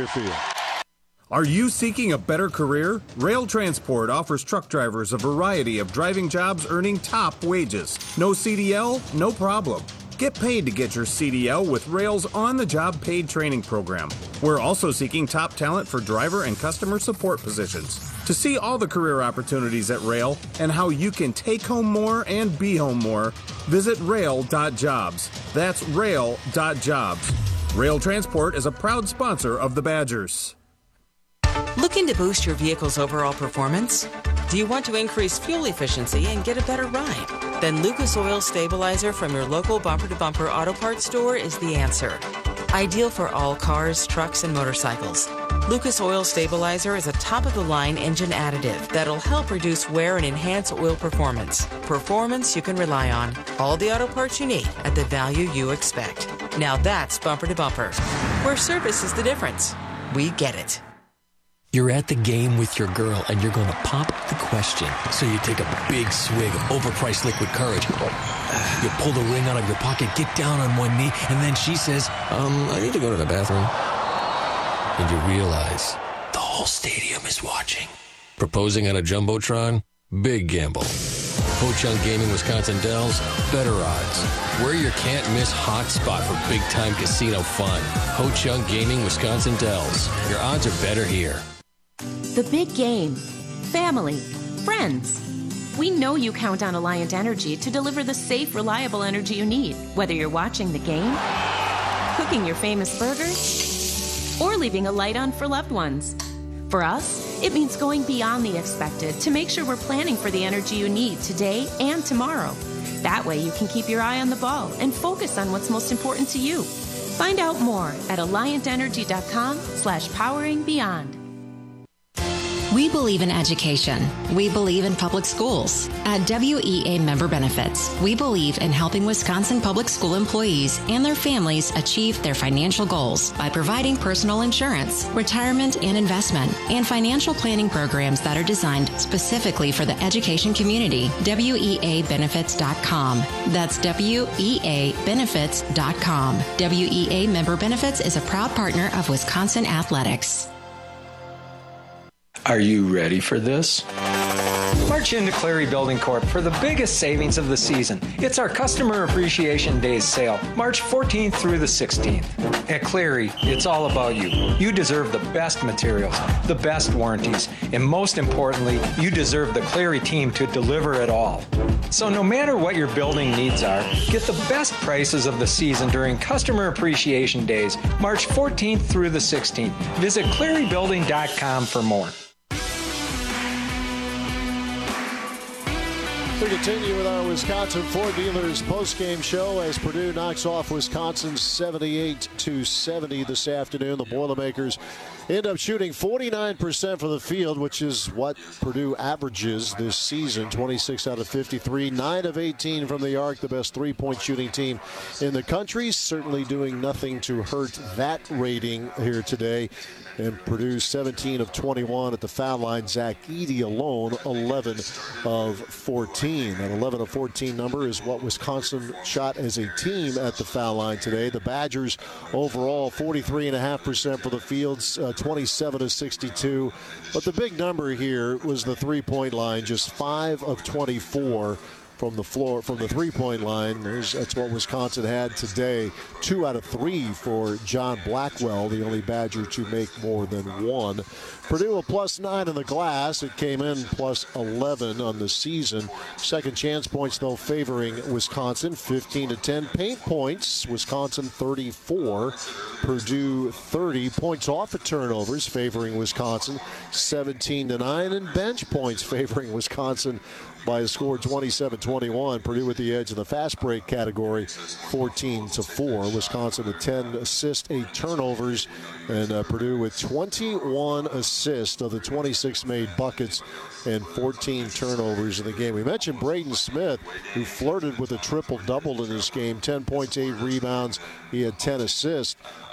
center field. Are you seeking a better career? Rail Transport offers truck drivers a variety of driving jobs earning top wages. No CDL? No problem. Get paid to get your CDL with Rail's on-the-job paid training program. We're also seeking top talent for driver and customer support positions. To see all the career opportunities at Rail and how you can take home more and be home more, visit rail.jobs. That's rail.jobs. Rail Transport is a proud sponsor of the Badgers. Looking to boost your vehicle's overall performance? Do you want to increase fuel efficiency and get a better ride? Then Lucas Oil Stabilizer from your local bumper-to-bumper auto parts store is the answer. Ideal for all cars, trucks, and motorcycles. Lucas Oil Stabilizer is a top-of-the-line engine additive that'll help reduce wear and enhance oil performance. Performance you can rely on. All the auto parts you need at the value you expect. Now that's bumper-to-bumper, where service is the difference. We get it. You're at the game with your girl, and you're going to pop the question. So you take a big swig of overpriced liquid courage. You pull the ring out of your pocket, get down on one knee, and then she says, I need to go to the bathroom. And you realize the whole stadium is watching. Proposing on a Jumbotron? Big gamble. Ho-Chunk Gaming Wisconsin Dells, better odds. We're your can't-miss hot spot for big-time casino fun. Ho-Chunk Gaming Wisconsin Dells. Your odds are better here. The big game. Family. Friends. We know you count on Alliant Energy to deliver the safe, reliable energy you need, whether you're watching the game, cooking your famous burgers, or leaving a light on for loved ones. For us, it means going beyond the expected to make sure we're planning for the energy you need today and tomorrow. That way you can keep your eye on the ball and focus on what's most important to you. Find out more at alliantenergy.com/poweringbeyond. We believe in education. We believe in public schools. At WEA Member Benefits, we believe in helping Wisconsin public school employees and their families achieve their financial goals by providing personal insurance, retirement and investment, and financial planning programs that are designed specifically for the education community. WEAbenefits.com. That's WEAbenefits.com. WEA Member Benefits is a proud partner of Wisconsin Athletics. Are you ready for this? March into Cleary Building Corp for the biggest savings of the season. It's our Customer Appreciation Days sale, March 14th through the 16th. At Cleary, it's all about you. You deserve the best materials, the best warranties, and most importantly, you deserve the Cleary team to deliver it all. So no matter what your building needs are, get the best prices of the season during Customer Appreciation Days, March 14th through the 16th. Visit clearybuilding.com for more. We continue with our Wisconsin Ford Dealers postgame show as Purdue knocks off Wisconsin 78-70 this afternoon. The Boilermakers end up shooting 49% from the field, which is what Purdue averages this season, 26 out of 53, 9 of 18 from the arc, the best three-point shooting team in the country. Certainly doing nothing to hurt that rating here today. And Purdue 17 of 21 at the foul line. Zach Edey alone 11 of 14. That 11 of 14 number is what Wisconsin shot as a team at the foul line today. The Badgers overall 43.5% for the fields, 27 of 62. But the big number here was the three-point line, just 5 of 24. From the floor, from the three-point line. That's what Wisconsin had today. 2 out of 3 for John Blackwell, the only Badger to make more than one. Purdue a +9 in the glass. It came in +11 on the season. Second chance points, though, favoring Wisconsin, 15-10. Paint points, Wisconsin 34. Purdue 30. Points off of turnovers favoring Wisconsin, 17-9. And bench points favoring Wisconsin by a score 27-21. Purdue with the edge in the fast break category, 14-4. Wisconsin with 10 assists, 8 turnovers, and Purdue with 21 assists of the 26 made buckets and 14 turnovers in the game. We mentioned Braden Smith, who flirted with a triple-double in this game, 10 points, 8 rebounds. He had 10 assists.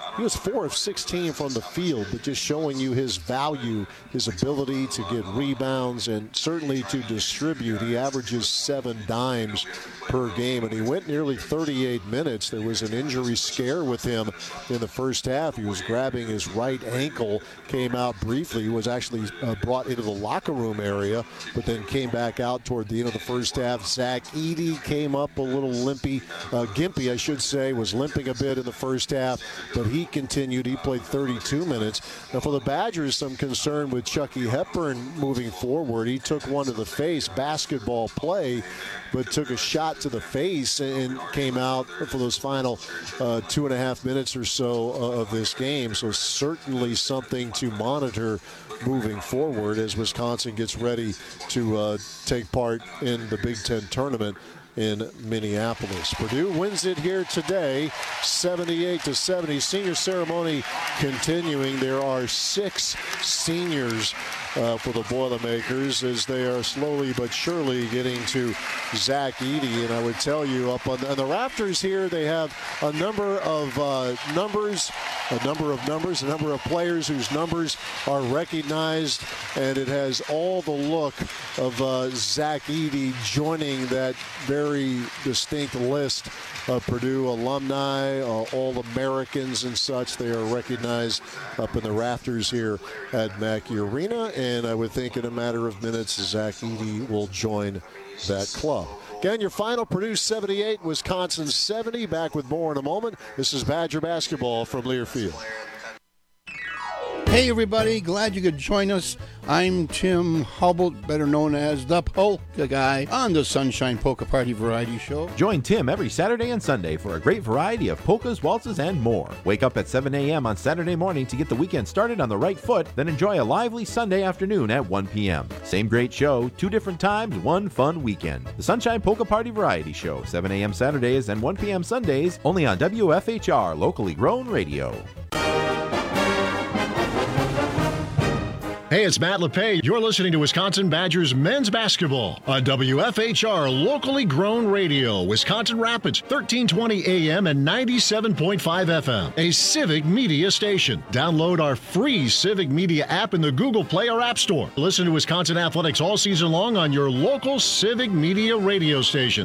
He was 4 of 16 from the field, but just showing you his value, his ability to get rebounds, and certainly to distribute. He averages 7 dimes per game, and he went nearly 38 minutes. There was an injury scare with him in the first half. He was grabbing his right ankle, came out briefly. He was actually brought into the locker room area, but then came back out toward the end of the first half. Zach Edey came up a little gimpy, I should say, was limping a bit in the first half, but he continued. He played 32 minutes. Now for the Badgers, some concern with Chucky Hepburn moving forward. He took one to the face, basketball play, but took a shot to the face and came out for those final 2.5 minutes or so of this game. So certainly something to monitor moving forward as Wisconsin gets ready to take part in the Big Ten tournament in Minneapolis. Purdue wins it here today, 78-70. Senior ceremony continuing. There are 6 seniors for the Boilermakers as they are slowly but surely getting to Zach Edey. And I would tell you, up on the rafters here, they have a number of numbers, a number of players whose numbers are recognized, and it has all the look of Zach Edey joining that very distinct list of Purdue alumni, All-Americans and such. They are recognized up in the rafters here at Mackey Arena, and I would think in a matter of minutes, Zach Edey will join that club. Again, your final, Purdue 78, Wisconsin 70. Back with more in a moment. This is Badger basketball from Learfield. Hey, everybody. Glad you could join us. I'm Tim Hubble, better known as the Polka Guy, on the Sunshine Polka Party Variety Show. Join Tim every Saturday and Sunday for a great variety of polkas, waltzes, and more. Wake up at 7 a.m. on Saturday morning to get the weekend started on the right foot, then enjoy a lively Sunday afternoon at 1 p.m. Same great show, 2 different times, 1 fun weekend. The Sunshine Polka Party Variety Show, 7 a.m. Saturdays and 1 p.m. Sundays, only on WFHR, locally grown radio. Hey, it's Matt LePay. You're listening to Wisconsin Badgers men's basketball on WFHR, locally grown radio, Wisconsin Rapids, 1320 AM and 97.5 FM, a Civic Media station. Download our free Civic Media app in the Google Play or App Store. Listen to Wisconsin athletics all season long on your local Civic Media radio station.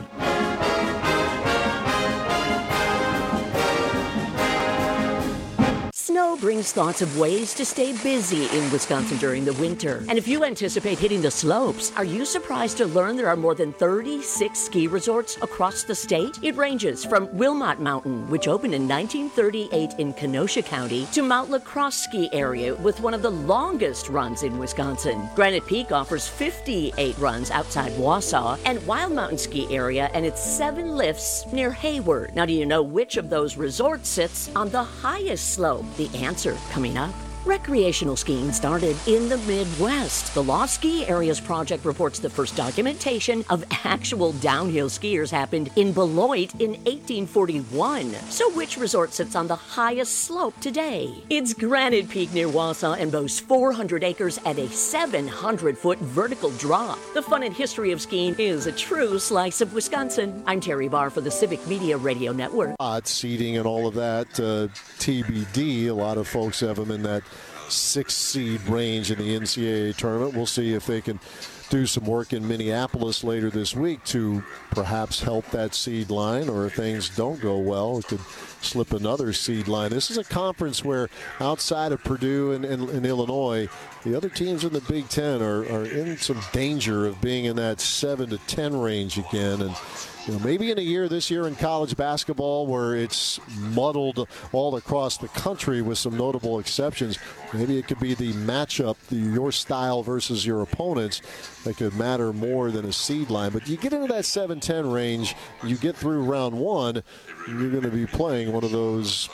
Snow brings thoughts of ways to stay busy in Wisconsin during the winter. And if you anticipate hitting the slopes, are you surprised to learn there are more than 36 ski resorts across the state? It ranges from Wilmot Mountain, which opened in 1938 in Kenosha County, to Mount LaCrosse Ski Area with one of the longest runs in Wisconsin. Granite Peak offers 58 runs outside Wausau, and Wild Mountain Ski Area and its 7 lifts near Hayward. Now, do you know which of those resorts sits on the highest slope? The answer coming up. Recreational skiing started in the Midwest. The Lost Ski Areas Project reports the first documentation of actual downhill skiers happened in Beloit in 1841. So which resort sits on the highest slope today? It's Granite Peak near Wausau and boasts 400 acres and a 700-foot vertical drop. The fun and history of skiing is a true slice of Wisconsin. I'm Terry Barr for the Civic Media Radio Network. Seeding and all of that, TBD. A lot of folks have them in that 6 seed range in the NCAA tournament. We'll see if they can do some work in Minneapolis later this week to perhaps help that seed line, or if things don't go well, it could slip another seed line. This is a conference where outside of Purdue and Illinois, the other teams in the Big Ten are in some danger of being in that 7 to 10 range again. And maybe in a year this year in college basketball where it's muddled all across the country with some notable exceptions, maybe it could be the matchup, your style versus your opponents, that could matter more than a seed line. But you get into that 7-10 range, you get through round 1, you're going to be playing one of those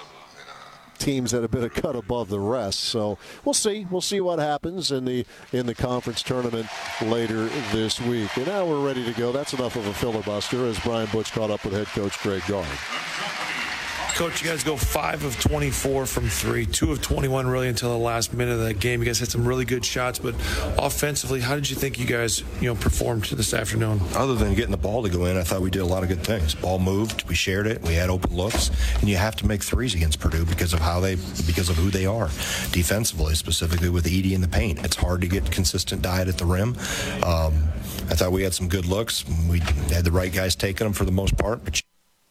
teams that have been a cut above the rest. So we'll see what happens in the conference tournament later this week. And now we're ready to go. That's enough of a filibuster as Brian Butch caught up with head coach Greg Gard. Coach, you guys go 5 of 24 from 3, 2 of 21 really until the last minute of that game. You guys had some really good shots, but offensively, how did you think you guys, performed this afternoon? Other than getting the ball to go in, I thought we did a lot of good things. Ball moved, we shared it, we had open looks, and you have to make threes against Purdue because of who they are defensively, specifically with Edey in the paint. It's hard to get consistent diet at the rim. I thought we had some good looks. We had the right guys taking them for the most part, but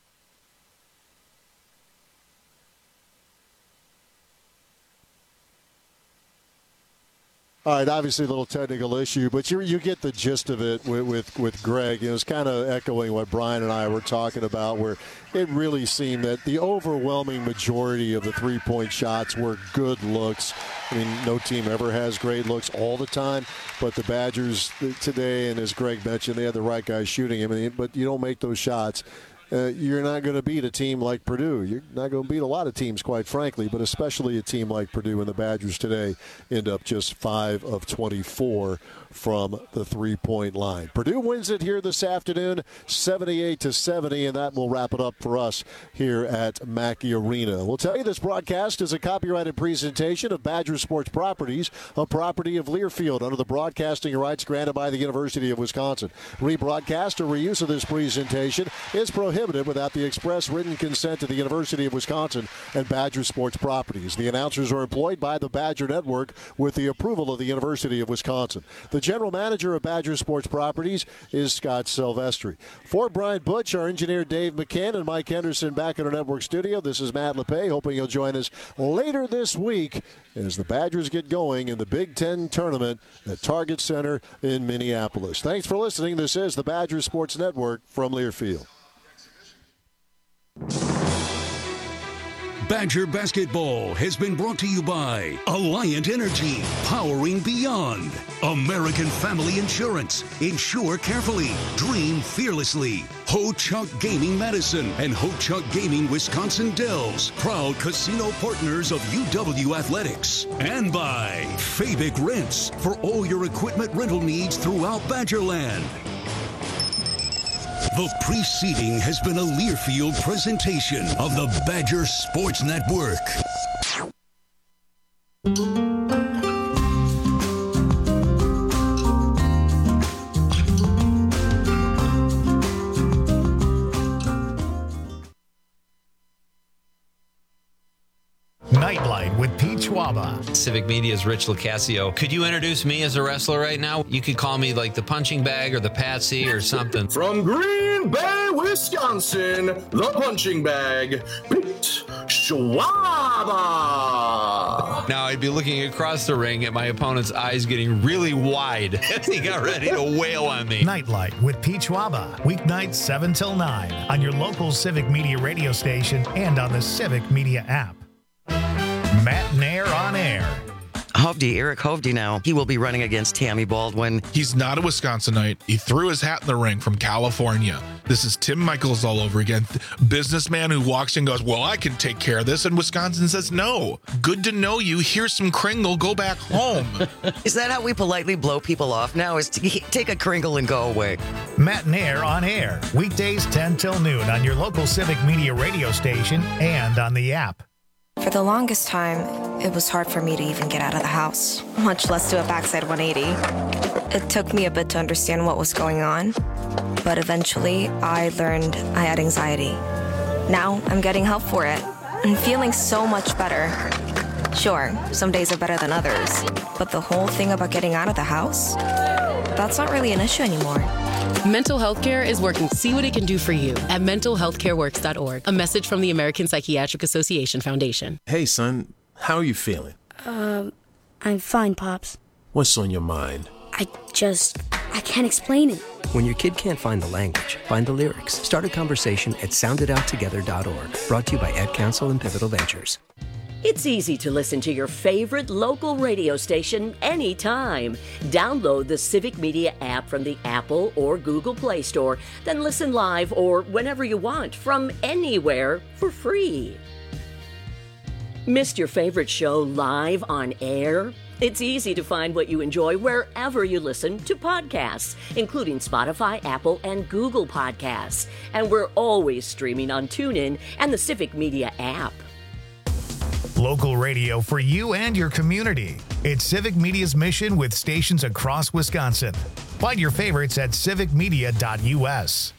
all right, obviously a little technical issue, but you get the gist of it with Greg. It was kind of echoing what Brian and I were talking about, where it really seemed that the overwhelming majority of the three-point shots were good looks. I mean, no team ever has great looks all the time, but the Badgers today, and as Greg mentioned, they had the right guys shooting him, but you don't make those shots. You're not going to beat a team like Purdue. You're not going to beat a lot of teams, quite frankly, but especially a team like Purdue. And the Badgers today end up just 5 of 24 from the three-point line. Purdue wins it here this afternoon, 78-70, and that will wrap it up for us here at Mackey Arena. We'll tell you this broadcast is a copyrighted presentation of Badger Sports Properties, a property of Learfield under the broadcasting rights granted by the University of Wisconsin. Rebroadcast or reuse of this presentation is prohibited without the express written consent of the University of Wisconsin and Badger Sports Properties. The announcers are employed by the Badger Network with the approval of the University of Wisconsin. The general manager of Badger Sports Properties is Scott Silvestri. For Brian Butch, our engineer Dave McCann, and Mike Henderson back in our network studio, this is Matt LePay, hoping you'll join us later this week as the Badgers get going in the Big Ten tournament at Target Center in Minneapolis. Thanks for listening. This is the Badger Sports Network from Learfield. Badger Basketball has been brought to you by Alliant Energy, powering beyond. American Family Insurance, insure carefully, dream fearlessly. Ho-Chunk Gaming Madison and Ho-Chunk Gaming Wisconsin Dells, proud casino partners of UW Athletics. And by Fabic Rents, for all your equipment rental needs throughout Badgerland. The preceding has been a Learfield presentation of the Badger Sports Network. Nightlight with Pete Schwaba. Civic Media's Rich Locascio. Could you introduce me as a wrestler right now? You could call me like the punching bag or the Patsy or something. From Green Bay, Wisconsin, the punching bag, Pete Schwaba. Now I'd be looking across the ring at my opponent's eyes getting really wide as he got ready to wail on me. Nightlight with Pete Schwaba. Weeknights 7 till 9 on your local Civic Media radio station and on the Civic Media app. Matt Nair on air. Eric Hovde now. He will be running against Tammy Baldwin. He's not a Wisconsinite. He threw his hat in the ring from California. This is Tim Michaels all over again. Businessman who walks in and goes, well, I can take care of this. And Wisconsin says, no. Good to know you. Here's some Kringle. Go back home. Is that how we politely blow people off now? Is to take a Kringle and go away? Matt Nair on air. Weekdays 10 till noon on your local Civic Media radio station and on the app. For the longest time, it was hard for me to even get out of the house, much less do a backside 180. It took me a bit to understand what was going on, but eventually I learned I had anxiety. Now I'm getting help for it and feeling so much better. Sure, some days are better than others, but the whole thing about getting out of the house, that's not really an issue anymore. Mental health care is working. See what it can do for you at mentalhealthcareworks.org. A message from the American Psychiatric Association Foundation. Hey, son, how are you feeling? I'm fine, Pops. What's on your mind? I can't explain it. When your kid can't find the language, find the lyrics. Start a conversation at sounditouttogether.org. Brought to you by Ad Council and Pivotal Ventures. It's easy to listen to your favorite local radio station anytime. Download the Civic Media app from the Apple or Google Play Store, then listen live or whenever you want from anywhere for free. Missed your favorite show live on air? It's easy to find what you enjoy wherever you listen to podcasts, including Spotify, Apple, and Google Podcasts. And we're always streaming on TuneIn and the Civic Media app. Local radio for you and your community. It's Civic Media's mission with stations across Wisconsin. Find your favorites at civicmedia.us.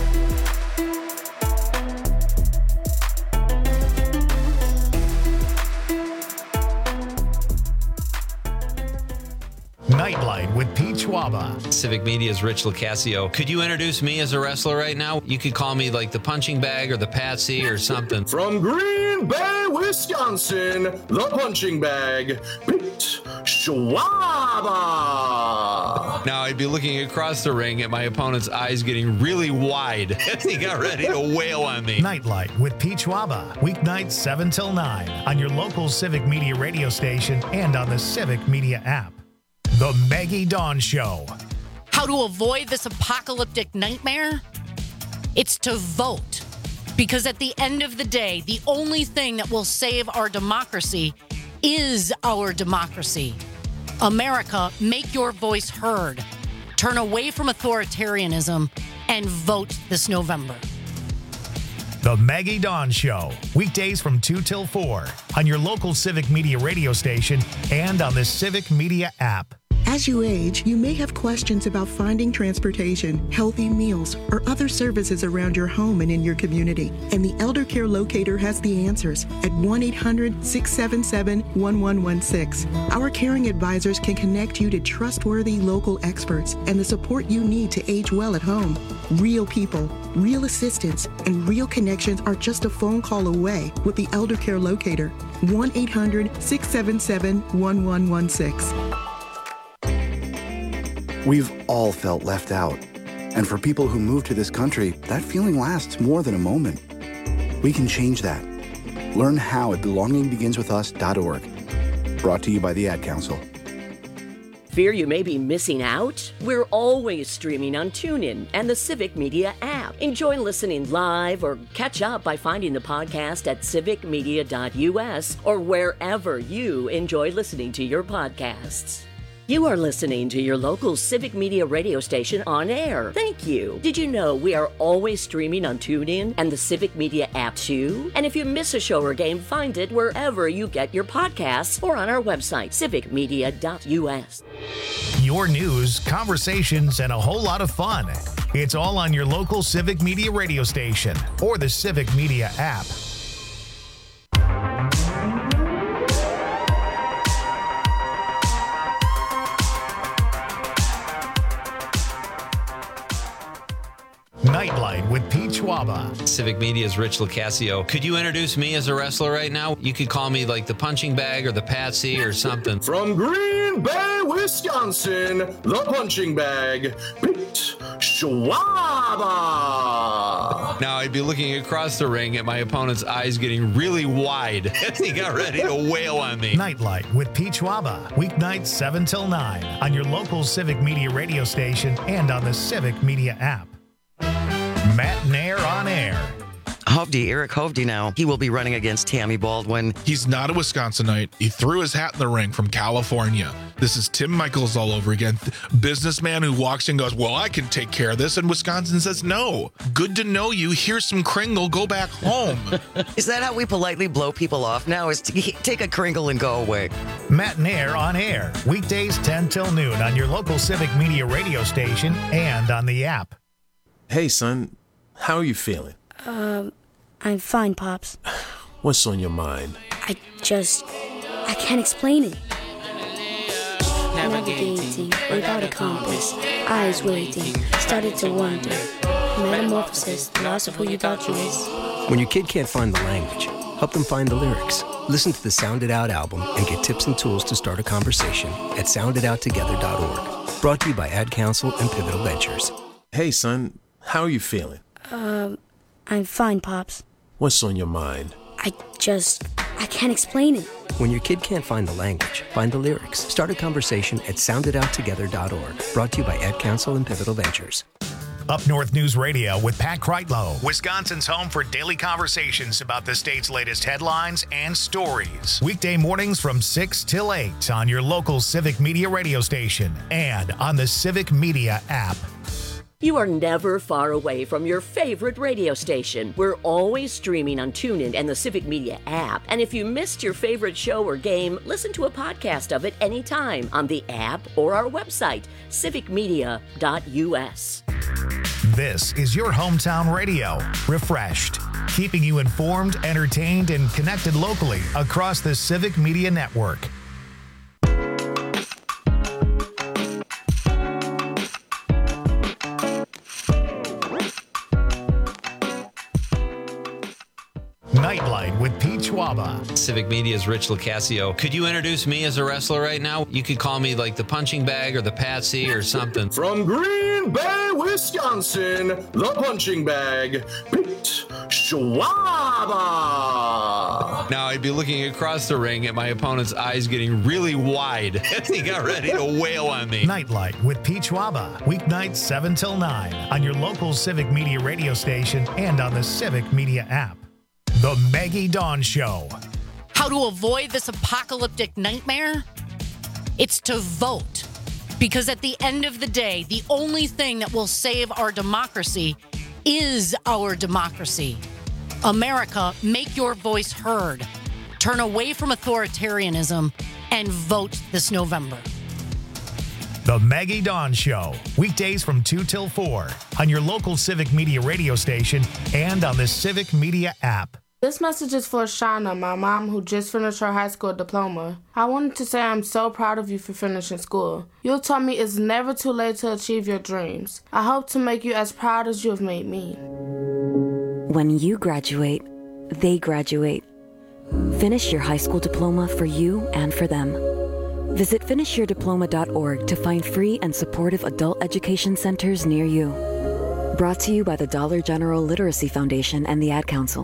Nightlight with Pete Schwaba. Civic Media's Rich Locascio. Could you introduce me as a wrestler right now? You could call me like the punching bag or the Patsy or something. From Green Bay, Wisconsin, the punching bag, Pete Schwaba. Now I'd be looking across the ring at my opponent's eyes getting really wide as he got ready to wail on me. Nightlight with Pete Schwaba. Weeknights 7 till 9 on your local Civic Media radio station and on the Civic Media app. The Maggie Dawn Show. How to avoid this apocalyptic nightmare? It's to vote. Because at the end of the day, the only thing that will save our democracy is our democracy. America, make your voice heard. Turn away from authoritarianism and vote this November. The Maggie Dawn Show. Weekdays from 2 till 4 on your local Civic Media radio station and on the Civic Media app. As you age, you may have questions about finding transportation, healthy meals, or other services around your home and in your community. And the Elder Care Locator has the answers at 1-800-677-1116. Our caring advisors can connect you to trustworthy local experts and the support you need to age well at home. Real people, real assistance, and real connections are just a phone call away with the Elder Care Locator. 1-800-677-1116. We've all felt left out. And for people who move to this country, that feeling lasts more than a moment. We can change that. Learn how at belongingbeginswithus.org. Brought to you by the Ad Council. Fear you may be missing out? We're always streaming on TuneIn and the Civic Media app. Enjoy listening live or catch up by finding the podcast at civicmedia.us or wherever you enjoy listening to your podcasts. You are listening to your local Civic Media radio station on air. Thank you. Did you know we are always streaming on TuneIn and the Civic Media app too? And if you miss a show or game, find it wherever you get your podcasts or on our website, civicmedia.us. Your news, conversations, and a whole lot of fun. It's all on your local Civic Media radio station or the Civic Media app. Nightlight with Pete Schwaba. Civic Media's Rich Locascio. Could you introduce me as a wrestler right now? You could call me like the punching bag or the Patsy or something. From Green Bay, Wisconsin, the punching bag, Pete Schwaba. Now I'd be looking across the ring at my opponent's eyes getting really wide as he got ready to wail on me. Nightlight with Pete Schwaba. Weeknights 7 till 9 on your local Civic Media radio station and on the Civic Media app. Matt Nair on air. Eric Hovde now. He will be running against Tammy Baldwin. He's not a Wisconsinite. He threw his hat in the ring from California. This is Tim Michaels all over again. Businessman who walks in and goes, well, I can take care of this. And Wisconsin says, no. Good to know you. Here's some Kringle. Go back home. Is that how we politely blow people off now? Is to take a Kringle and go away. Matt Nair on air. Weekdays 10 till noon on your local Civic Media radio station and on the app. Hey, son. How are you feeling? I'm fine, Pops. What's on your mind? I can't explain it. Navigating without a compass, eyes waiting, started to wonder. Metamorphosis, loss of who you thought you was. When your kid can't find the language, help them find the lyrics. Listen to the Sound It Out album and get tips and tools to start a conversation at sounditouttogether.org. Brought to you by Ad Council and Pivotal Ventures. Hey, son. How are you feeling? I'm fine, Pops. What's on your mind? I can't explain it. When your kid can't find the language, find the lyrics. Start a conversation at sounditouttogether.org. Brought to you by Ad Council and Pivotal Ventures. Up North News Radio with Pat Kreitlow, Wisconsin's home for daily conversations about the state's latest headlines and stories. Weekday mornings from 6 till 8 on your local Civic Media radio station and on the Civic Media app. You are never far away from your favorite radio station. We're always streaming on TuneIn and the Civic Media app. And if you missed your favorite show or game, listen to a podcast of it anytime on the app or our website, civicmedia.us. This is your hometown radio, refreshed, keeping you informed, entertained, and connected locally across the Civic Media network. Nightlight with Pete Schwaba. Civic Media's Rich Locascio. Could you introduce me as a wrestler right now? You could call me like the punching bag or the Patsy or something. From Green Bay, Wisconsin, the punching bag, Pete Schwaba. Now I'd be looking across the ring at my opponent's eyes getting really wide as he got ready to wail on me. Nightlight with Pete Schwaba. Weeknights 7 till 9 on your local Civic Media radio station and on the Civic Media app. The Maggie Dawn Show. How to avoid this apocalyptic nightmare? It's to vote. Because at the end of the day, the only thing that will save our democracy is our democracy. America, make your voice heard. Turn away from authoritarianism and vote this November. The Maggie Dawn Show. Weekdays from 2 till 4 on your local Civic Media radio station and on the Civic Media app. This message is for Shauna, my mom, who just finished her high school diploma. I wanted to say I'm so proud of you for finishing school. You taught me it's never too late to achieve your dreams. I hope to make you as proud as you have made me. When you graduate, they graduate. Finish your high school diploma for you and for them. Visit finishyourdiploma.org to find free and supportive adult education centers near you. Brought to you by the Dollar General Literacy Foundation and the Ad Council.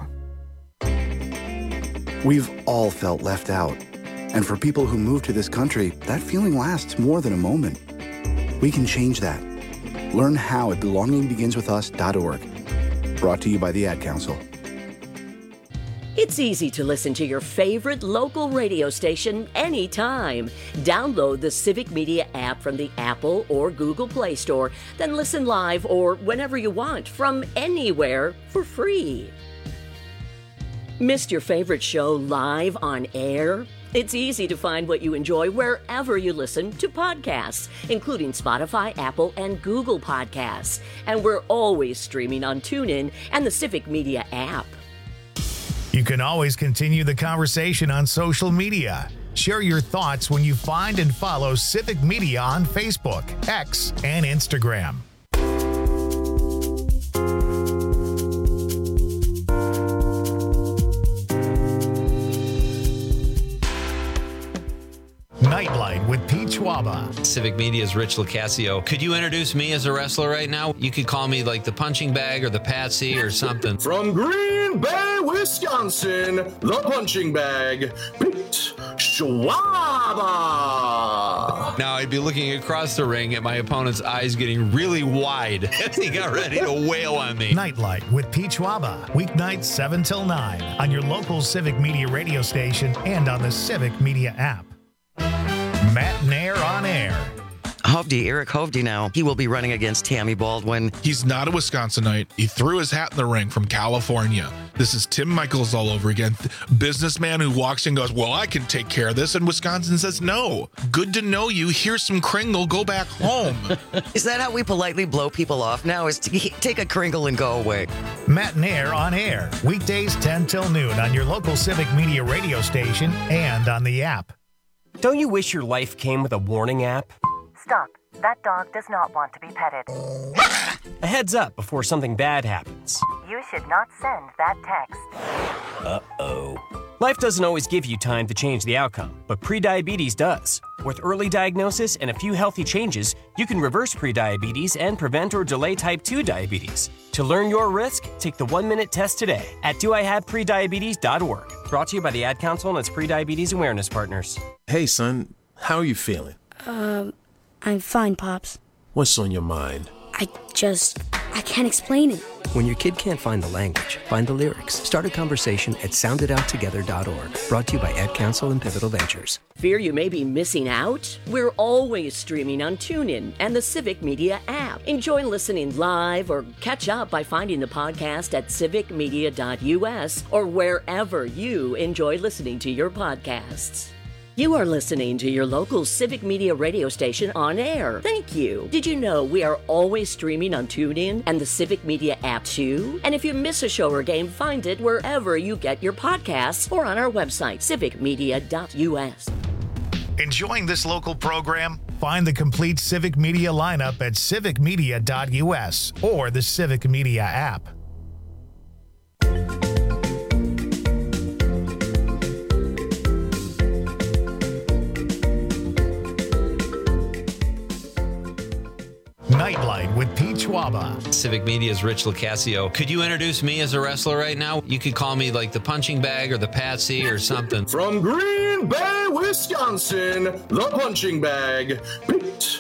We've all felt left out. And for people who move to this country, that feeling lasts more than a moment. We can change that. Learn how at belongingbeginswithus.org. Brought to you by the Ad Council. It's easy to listen to your favorite local radio station anytime. Download the Civic Media app from the Apple or Google Play Store, then listen live or whenever you want from anywhere for free. Missed your favorite show live on air? It's easy to find what you enjoy wherever you listen to podcasts, including Spotify, Apple, and Google Podcasts. And we're always streaming on TuneIn and the Civic Media app. You can always continue the conversation on social media. Share your thoughts when you find and follow Civic Media on Facebook, X, and Instagram. Nightlight with Pete Schwaba. Civic Media's Rich Locascio. Could you introduce me as a wrestler right now? You could call me like the punching bag or the Patsy or something. From Green Bay, Wisconsin, the punching bag, Pete Schwaba. Now I'd be looking across the ring at my opponent's eyes getting really wide as he got ready to wail on me. Nightlight with Pete Schwaba. Weeknights 7 till 9 on your local Civic Media radio station and on the Civic Media app. Matt Nair on air. Eric Hovde now. He will be running against Tammy Baldwin. He's not a Wisconsinite. He threw his hat in the ring from California. This is Tim Michaels all over again. Businessman who walks in and goes, well, I can take care of this. And Wisconsin says, no. Good to know you. Here's some Kringle. Go back home. Is that how we politely blow people off now? Is to take a Kringle and go away? Matt Nair on air. Weekdays 10 till noon on your local Civic Media radio station and on the app. Don't you wish your life came with a warning app? Stop. That dog does not want to be petted. A heads up before something bad happens. You should not send that text. Uh-oh. Life doesn't always give you time to change the outcome, but prediabetes does. With early diagnosis and a few healthy changes, you can reverse prediabetes and prevent or delay type 2 diabetes. To learn your risk, take the 1-minute test today at doihaveprediabetes.org. Brought to you by the Ad Council and its prediabetes awareness partners. Hey, son, how are you feeling? I'm fine, Pops. What's on your mind? I I can't explain it. When your kid can't find the language, find the lyrics. Start a conversation at soundedouttogether.org. Brought to you by Ad Council and Pivotal Ventures. Fear you may be missing out? We're always streaming on TuneIn and the Civic Media app. Enjoy listening live or catch up by finding the podcast at civicmedia.us or wherever you enjoy listening to your podcasts. You are listening to your local Civic Media radio station on air. Thank you. Did you know we are always streaming on TuneIn and the Civic Media app too? And if you miss a show or game, find it wherever you get your podcasts or on our website, civicmedia.us. Enjoying this local program? Find the complete Civic Media lineup at civicmedia.us or the Civic Media app. Nightlight with Pete Schwaba. Civic Media's Rich Locascio. Could you introduce me as a wrestler right now? You could call me like the punching bag or the Patsy or something. From Green Bay, Wisconsin, the punching bag, Pete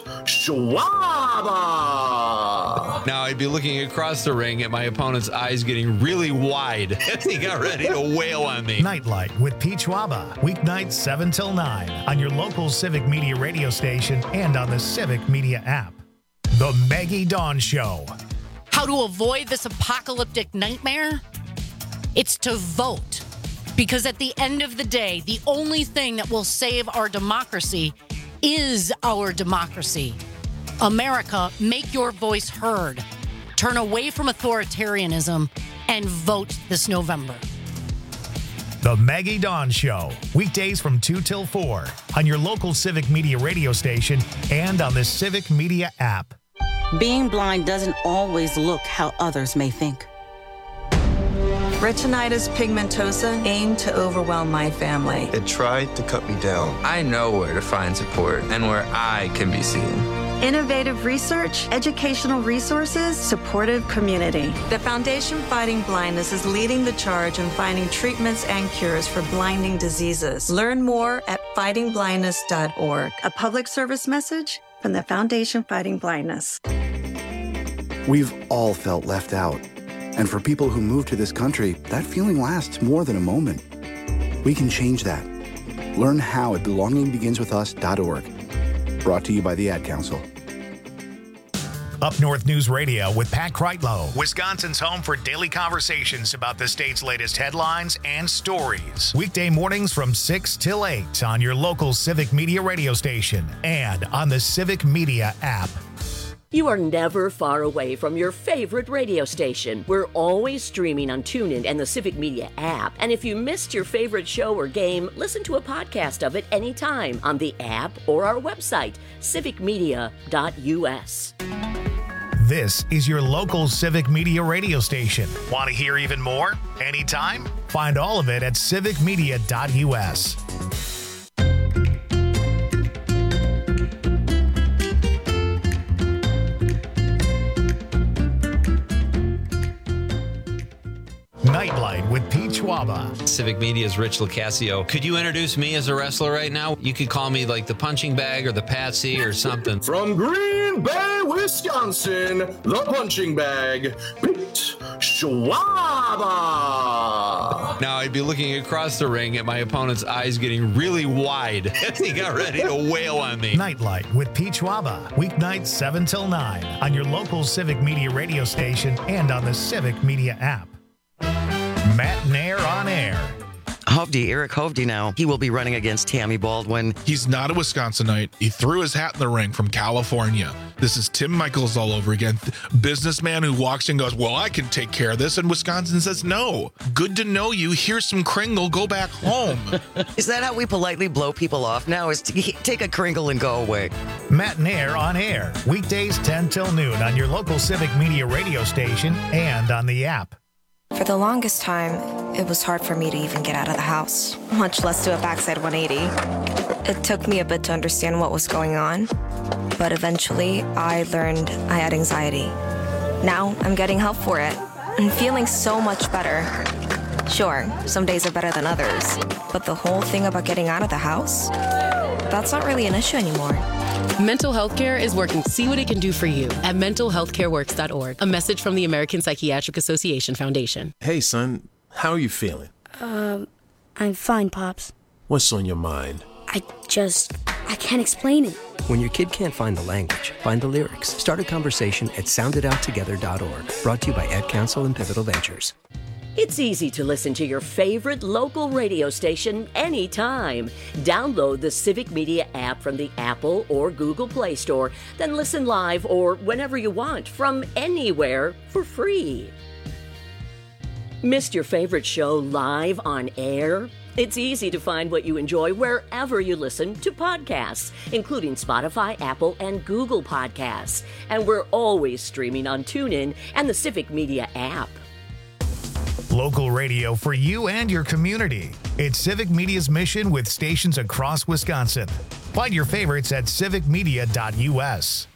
Schwaba. Now I'd be looking across the ring at my opponent's eyes getting really wide as he got ready to wail on me. Nightlight with Pete Schwaba. Weeknights 7 till 9 on your local Civic Media radio station and on the Civic Media app. The Maggie Dawn Show. How to avoid this apocalyptic nightmare? It's to vote. Because at the end of the day, the only thing that will save our democracy is our democracy. America, make your voice heard. Turn away from authoritarianism and vote this November. The Maggie Dawn Show. Weekdays from 2 till 4 on your local Civic Media radio station and on the Civic Media app. Being blind doesn't always look how others may think. Retinitis pigmentosa aimed to overwhelm my family. It tried to cut me down. I know where to find support and where I can be seen. Innovative research, educational resources, supportive community. The Foundation Fighting Blindness is leading the charge in finding treatments and cures for blinding diseases. Learn more at fightingblindness.org. A public service message from the Foundation Fighting Blindness. We've all felt left out. And for people who move to this country, that feeling lasts more than a moment. We can change that. Learn how at belongingbeginswithus.org. Brought to you by the Ad Council. Up North News Radio with Pat Kreitlow, Wisconsin's home for daily conversations about the state's latest headlines and stories. Weekday mornings from 6 till 8 on your local Civic Media radio station and on the Civic Media app. You are never far away from your favorite radio station. We're always streaming on TuneIn and the Civic Media app. And if you missed your favorite show or game, listen to a podcast of it anytime on the app or our website, civicmedia.us. This is your local Civic Media radio station. Want to hear even more? Anytime? Find all of it at civicmedia.us. Nightlight with Pete Schwaba. Civic Media's Rich Locascio. Could you introduce me as a wrestler right now? You could call me like the punching bag or the Patsy or something. From Green Bay, Wisconsin, the punching bag, Pete Schwaba. Now I'd be looking across the ring at my opponent's eyes getting really wide as he got ready to wail on me. Nightlight with Pete Schwaba. Weeknights 7 till 9 on your local Civic Media radio station and on the Civic Media app. Matt Nair on air. Hovde, Eric Hovde now. He will be running against Tammy Baldwin. He's not a Wisconsinite. He threw his hat in the ring from California. This is Tim Michaels all over again. Businessman who walks in and goes, well, I can take care of this. And Wisconsin says, no. Good to know you. Here's some Kringle. Go back home. Is that how we politely blow people off now? Is to take a Kringle and go away? Matt Nair on air. Weekdays 10 till noon on your local Civic Media radio station and on the app. For the longest time, it was hard for me to even get out of the house, much less do a backside 180. It took me a bit to understand what was going on, but eventually I learned I had anxiety. Now I'm getting help for it and feeling so much better. Sure, some days are better than others, but the whole thing about getting out of the house, that's not really an issue anymore. Mental health care is working. See what it can do for you at mentalhealthcareworks.org. A message from the American Psychiatric Association Foundation. Hey, son, how are you feeling? I'm fine, Pops. What's on your mind? I can't explain it. When your kid can't find the language, find the lyrics. Start a conversation at sounditouttogether.org. Brought to you by Ad Council and Pivotal Ventures. It's easy to listen to your favorite local radio station anytime. Download the Civic Media app from the Apple or Google Play Store, then listen live or whenever you want from anywhere for free. Missed your favorite show live on air? It's easy to find what you enjoy wherever you listen to podcasts, including Spotify, Apple, and Google Podcasts. And we're always streaming on TuneIn and the Civic Media app. Local radio for you and your community. It's Civic Media's mission with stations across Wisconsin. Find your favorites at civicmedia.us.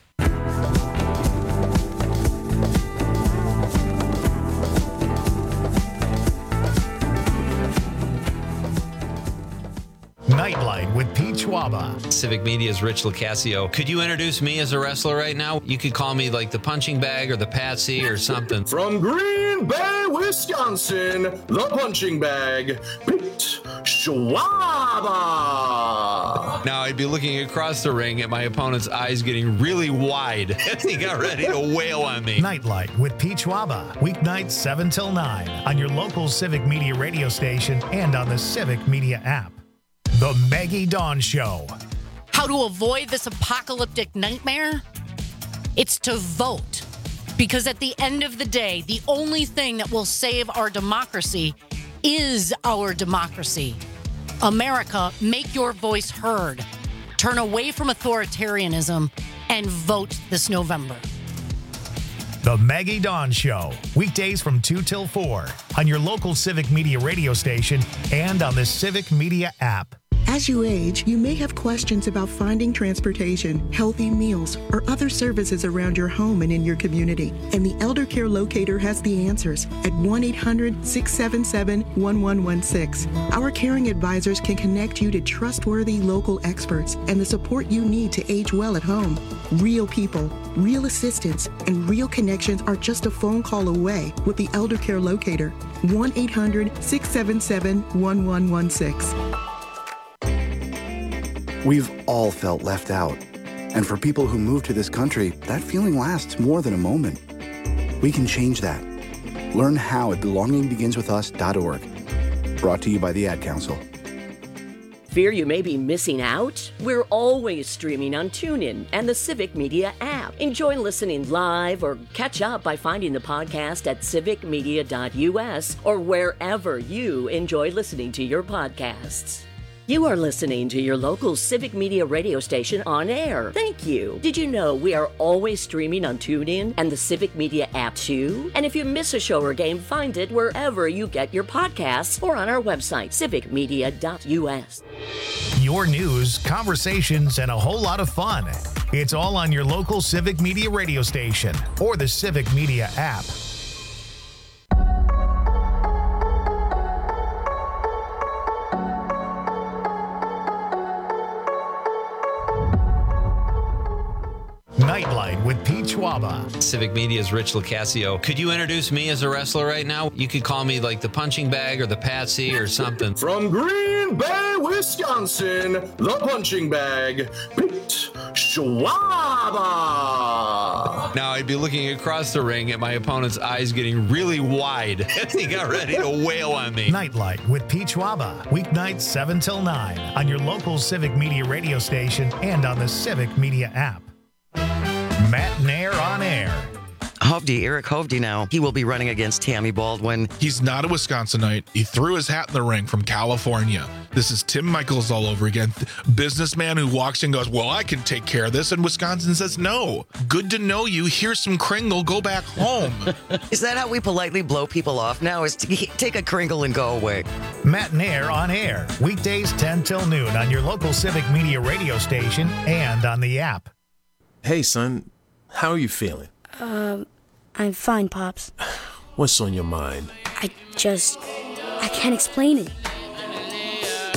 Nightlight with Pete Schwaba. Civic Media's Rich Locascio. Could you introduce me as a wrestler right now? You could call me like the punching bag or the Patsy or something. From Green Bay, Wisconsin, the punching bag, Pete Schwaba. Now I'd be looking across the ring at my opponent's eyes getting really wide as he got ready to wail on me. Nightlight with Pete Schwaba. Weeknights 7 till 9 on your local Civic Media radio station and on the Civic Media app. The Maggie Dawn Show. How to avoid this apocalyptic nightmare? It's to vote. Because at the end of the day, the only thing that will save our democracy is our democracy. America, make your voice heard. Turn away from authoritarianism and vote this November. The Maggie Dawn Show. Weekdays from 2 till 4 on your local Civic Media radio station and on the Civic Media app. As you age, you may have questions about finding transportation, healthy meals, or other services around your home and in your community. And the Elder Care Locator has the answers at 1-800-677-1116. Our caring advisors can connect you to trustworthy local experts and the support you need to age well at home. Real people, real assistance, and real connections are just a phone call away with the Elder Care Locator. 1-800-677-1116. We've all felt left out. And for people who move to this country, that feeling lasts more than a moment. We can change that. Learn how at belongingbeginswithus.org. Brought to you by the Ad Council. Fear you may be missing out? We're always streaming on TuneIn and the Civic Media app. Enjoy listening live or catch up by finding the podcast at civicmedia.us or wherever you enjoy listening to your podcasts. You are listening to your local Civic Media radio station on air. Thank you. Did you know we are always streaming on TuneIn and the Civic Media app too? And if you miss a show or game, find it wherever you get your podcasts or on our website, civicmedia.us. Your news, conversations, and a whole lot of fun. It's all on your local Civic Media radio station or the Civic Media app. Nightlight with Pete Schwaba. Civic Media's Rich Locascio. Could you introduce me as a wrestler right now? You could call me like the punching bag or the Patsy or something. From Green Bay, Wisconsin, the punching bag, Pete Schwaba. Now I'd be looking across the ring at my opponent's eyes getting really wide as he got ready to wail on me. Nightlight with Pete Schwaba. Weeknights 7 till 9 on your local Civic Media radio station and on the Civic Media app. Matt Nair on air. Eric Hovde now. He will be running against Tammy Baldwin. He's not a Wisconsinite. He threw his hat in the ring from California. This is Tim Michaels all over again. Businessman who walks in and goes, well, I can take care of this. And Wisconsin says, no. Good to know you. Here's some Kringle. Go back home. Is that how we politely blow people off now? Is to take a Kringle and go away? Matt Nair on air. Weekdays 10 till noon on your local Civic Media radio station and on the app. Hey, son, how are you feeling? I'm fine, Pops. What's on your mind? I can't explain it.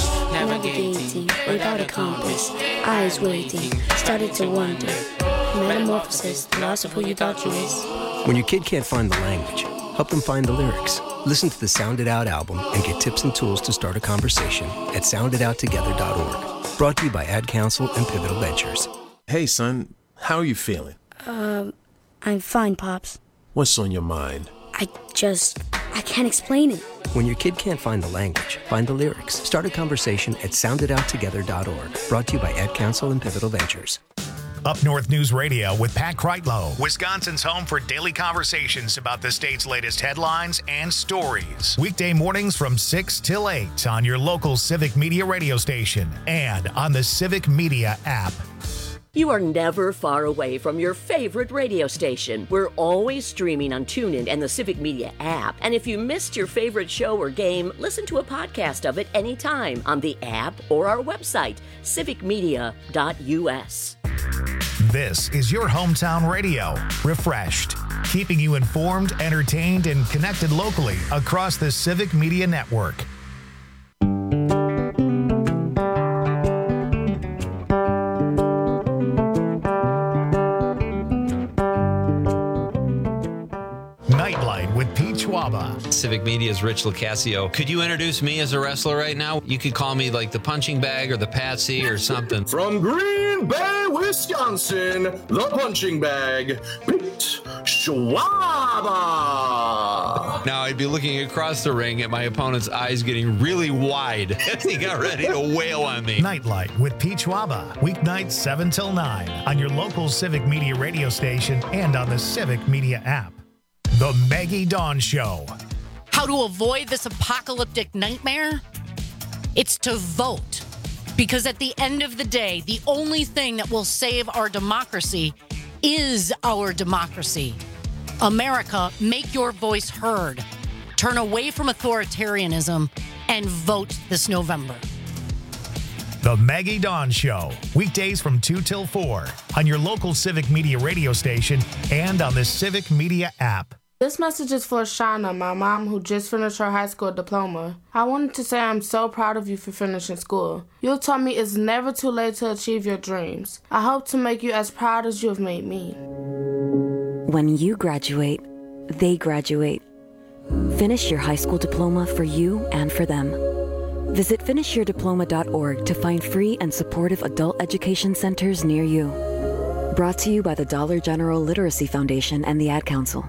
navigating without a compass. Eyes waiting, started to wonder. Metamorphosis, the loss of who you thought you was. When your kid can't find the language, help them find the lyrics. Listen to the Sound It Out album and get tips and tools to start a conversation at sounditouttogether.org. Brought to you by Ad Council and Pivotal Ventures. Hey, son, how are you feeling? I'm fine, Pops. What's on your mind? I can't explain it. When your kid can't find the language, find the lyrics. Start a conversation at sounditouttogether.org. Brought to you by Ad Council and Pivotal Ventures. Up North News Radio with Pat Kreitlow, Wisconsin's home for daily conversations about the state's latest headlines and stories. Weekday mornings from 6 till 8 on your local Civic Media radio station and on the Civic Media app. You are never far away from your favorite radio station. We're always streaming on TuneIn and the Civic Media app. And if you missed your favorite show or game, listen to a podcast of it anytime on the app or our website, civicmedia.us. This is your hometown radio, refreshed, keeping you informed, entertained, and connected locally across the Civic Media Network. Nightlight with Pete Schwaba. Civic Media's Rich Locascio. Could you introduce me as a wrestler right now? You could call me like the Punching Bag or the Patsy or something. From Green Bay, Wisconsin, the Punching Bag, Pete Schwaba. Now I'd be looking across the ring at my opponent's eyes getting really wide as he got ready to wail on me. Nightlight with Pete Schwaba. Weeknights 7 till 9 on your local Civic Media radio station and on the Civic Media app. The Maggie Dawn Show. How to avoid this apocalyptic nightmare? It's to vote. Because at the end of the day, the only thing that will save our democracy is our democracy. America, make your voice heard. Turn away from authoritarianism and vote this November. The Maggie Dawn Show. Weekdays from 2 till 4 on your local Civic Media radio station and on the Civic Media app. This message is for Shauna, my mom, who just finished her high school diploma. I wanted to say I'm so proud of you for finishing school. You taught me it's never too late to achieve your dreams. I hope to make you as proud as you have made me. When you graduate, they graduate. Finish your high school diploma for you and for them. Visit finishyourdiploma.org to find free and supportive adult education centers near you. Brought to you by the Dollar General Literacy Foundation and the Ad Council.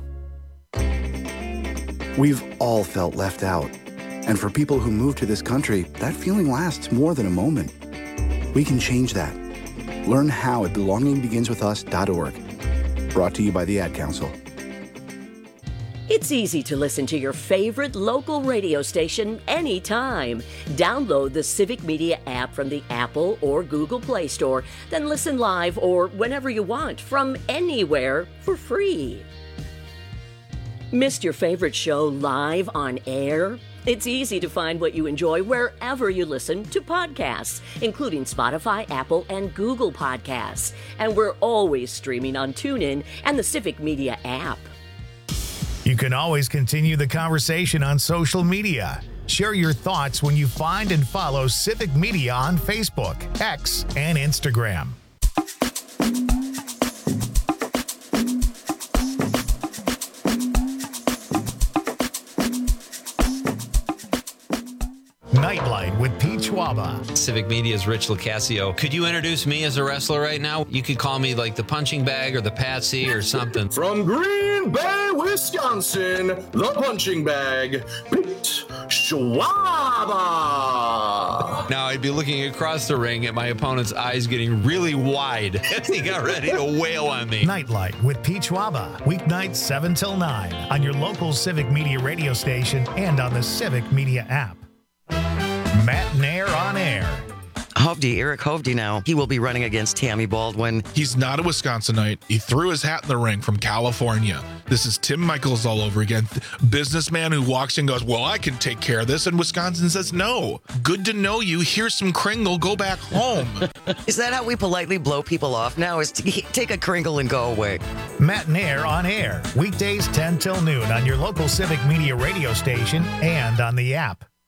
We've all felt left out. And for people who move to this country, that feeling lasts more than a moment. We can change that. Learn how at belongingbeginswithus.org. Brought to you by the Ad Council. It's easy to listen to your favorite local radio station anytime. Download the Civic Media app from the Apple or Google Play Store, then listen live or whenever you want from anywhere for free. Missed your favorite show live on air? It's easy to find what you enjoy wherever you listen to podcasts, including Spotify, Apple, and Google Podcasts. And we're always streaming on TuneIn and the Civic Media app. You can always continue the conversation on social media. Share your thoughts when you find and follow Civic Media on Facebook, X, and Instagram. Nightlight with Pete Schwaba. Civic Media's Rich Locascio. Could you introduce me as a wrestler right now? You could call me like the Punching Bag or the Patsy or something. From Green Bay, Wisconsin, the Punching Bag, Pete Schwaba. Now I'd be looking across the ring at my opponent's eyes getting really wide as he got ready to wail on me. Nightlight with Pete Schwaba. Weeknights 7 till 9 on your local Civic Media radio station and on the Civic Media app. Matt Nair on air. Eric Hovde now. He will be running against Tammy Baldwin. He's not a Wisconsinite. He threw his hat in the ring from California. This is Tim Michaels all over again. Businessman who walks in and goes, well, I can take care of this. And Wisconsin says, no. Good to know you. Here's some Kringle. Go back home. Is that how we politely blow people off now? Is to take a Kringle and go away? Matt Nair on air. Weekdays 10 till noon on your local Civic Media radio station and on the app.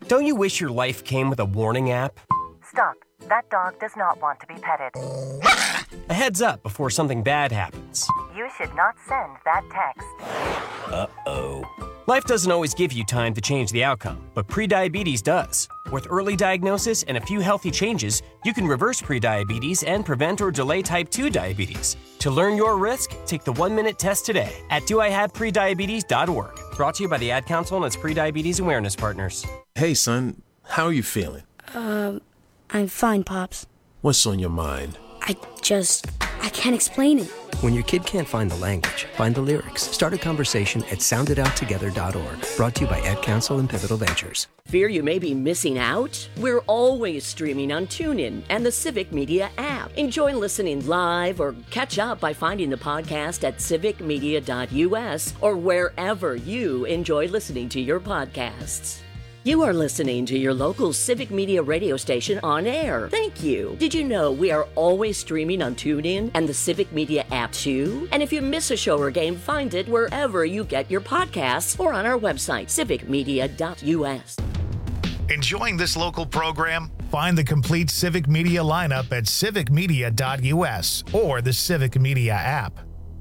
Don't you wish your life came with a warning app? Stop. That dog does not want to be petted. A heads up before something bad happens. You should not send that text. Uh-oh. Life doesn't always give you time to change the outcome, but prediabetes does. With early diagnosis and a few healthy changes, you can reverse prediabetes and prevent or delay type 2 diabetes. To learn your risk, take the 1-minute test today at doihaveprediabetes.org. Brought to you by the Ad Council and its prediabetes awareness partners. Hey, son, how are you feeling? I'm fine, Pops. What's on your mind? I can't explain it. When your kid can't find the language, find the lyrics. Start a conversation at sounditouttogether.org. Brought to you by Ad Council and Pivotal Ventures. Fear you may be missing out? We're always streaming on TuneIn and the Civic Media app. Enjoy listening live or catch up by finding the podcast at civicmedia.us or wherever you enjoy listening to your podcasts. You are listening to your local Civic Media radio station on air. Thank you. Did you know we are always streaming on TuneIn and the Civic Media app too? And if you miss a show or game, find it wherever you get your podcasts or on our website, civicmedia.us. Enjoying this local program? Find the complete Civic Media lineup at civicmedia.us or the Civic Media app.